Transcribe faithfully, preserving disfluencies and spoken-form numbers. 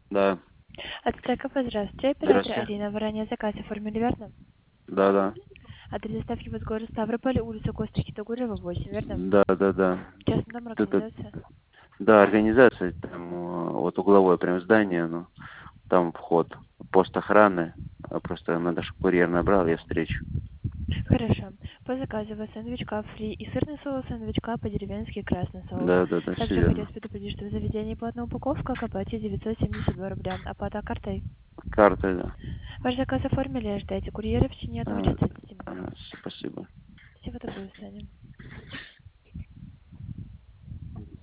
Да. От Стекова, здравствуйте, оператор Здрасте. Алина. Вы ранее заказ оформили, верно? Да, да. Адрес доставки вот город Ставрополь, улица Косты Хитогурева, восемь, верно? Да, да, да. Частный дом, Это, организация. да, организация, там, э, вот угловое прям здание, ну, там вход, пост охраны, а просто надо, чтобы курьер набрал, я встречу. Хорошо. По заказу у вас сэндвичка фри и сырный соус, сэндвичка по-деревенски красный соус. Да, да, да, все Также хотелось верно. предупредить, что в заведении платная упаковка к оплате девятьсот семьдесят два рубля. Оплата картой. Карта, да. Ваш заказ оформили, ждайте курьера в течение одного А, часа тридцати минут. ага, спасибо. Всего доброго, до свидания.